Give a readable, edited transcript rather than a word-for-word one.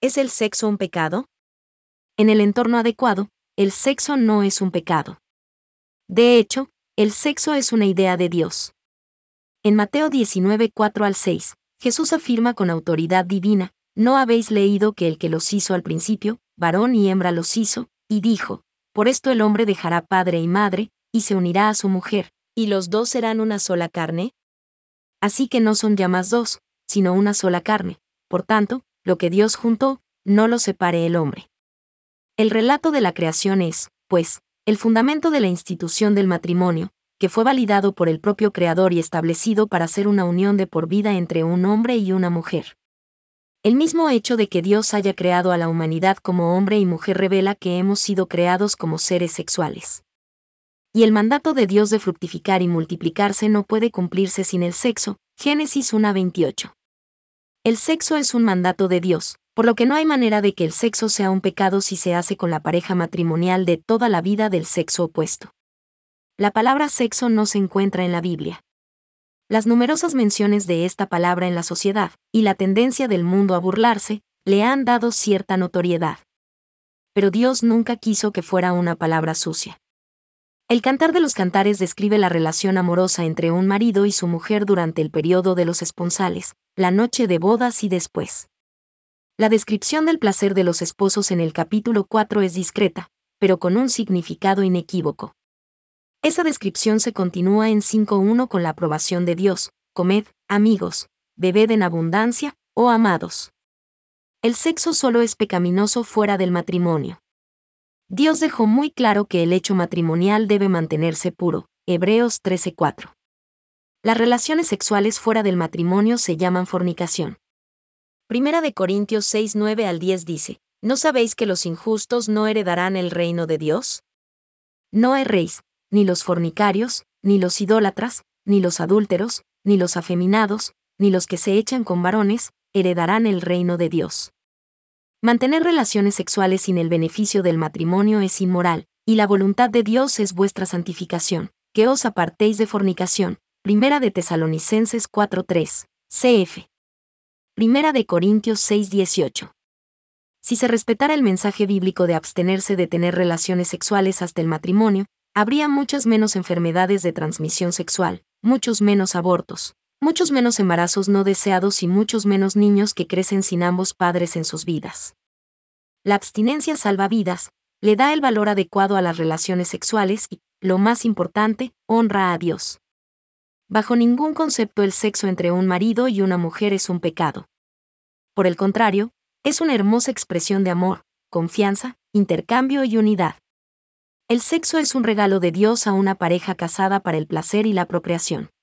¿Es el sexo un pecado? En el entorno adecuado, el sexo no es un pecado. De hecho, el sexo es una idea de Dios. En Mateo 19, 4-6, Jesús afirma con autoridad divina: ¿no habéis leído que el que los hizo al principio, varón y hembra los hizo? Y dijo: por esto el hombre dejará padre y madre, y se unirá a su mujer, y los dos serán una sola carne. Así que no son ya más dos, sino una sola carne. Por tanto, lo que Dios juntó, no lo separe el hombre. El relato de la creación es, pues, el fundamento de la institución del matrimonio, que fue validado por el propio Creador y establecido para ser una unión de por vida entre un hombre y una mujer. El mismo hecho de que Dios haya creado a la humanidad como hombre y mujer revela que hemos sido creados como seres sexuales. Y el mandato de Dios de fructificar y multiplicarse no puede cumplirse sin el sexo, Génesis 1:28. El sexo es un mandato de Dios, por lo que no hay manera de que el sexo sea un pecado si se hace con la pareja matrimonial de toda la vida del sexo opuesto. La palabra sexo no se encuentra en la Biblia. Las numerosas menciones de esta palabra en la sociedad, y la tendencia del mundo a burlarse, le han dado cierta notoriedad. Pero Dios nunca quiso que fuera una palabra sucia. El Cantar de los Cantares describe la relación amorosa entre un marido y su mujer durante el periodo de los esponsales, la noche de bodas y después. La descripción del placer de los esposos en el capítulo 4 es discreta, pero con un significado inequívoco. Esa descripción se continúa en 5:1 con la aprobación de Dios: comed, amigos, bebed en abundancia, oh amados. El sexo solo es pecaminoso fuera del matrimonio. Dios dejó muy claro que el hecho matrimonial debe mantenerse puro, Hebreos 13:4. Las relaciones sexuales fuera del matrimonio se llaman fornicación. Primera de Corintios 6:9-10 dice: ¿no sabéis que los injustos no heredarán el reino de Dios? No erréis, ni los fornicarios, ni los idólatras, ni los adúlteros, ni los afeminados, ni los que se echan con varones, heredarán el reino de Dios. Mantener relaciones sexuales sin el beneficio del matrimonio es inmoral, y la voluntad de Dios es vuestra santificación, que os apartéis de fornicación. Primera de Tesalonicenses 4:3, cf. Primera de Corintios 6:18. Si se respetara el mensaje bíblico de abstenerse de tener relaciones sexuales hasta el matrimonio, habría muchas menos enfermedades de transmisión sexual, muchos menos abortos, muchos menos embarazos no deseados y muchos menos niños que crecen sin ambos padres en sus vidas. La abstinencia salva vidas, le da el valor adecuado a las relaciones sexuales y, lo más importante, honra a Dios. Bajo ningún concepto el sexo entre un marido y una mujer es un pecado. Por el contrario, es una hermosa expresión de amor, confianza, intercambio y unidad. El sexo es un regalo de Dios a una pareja casada para el placer y la procreación.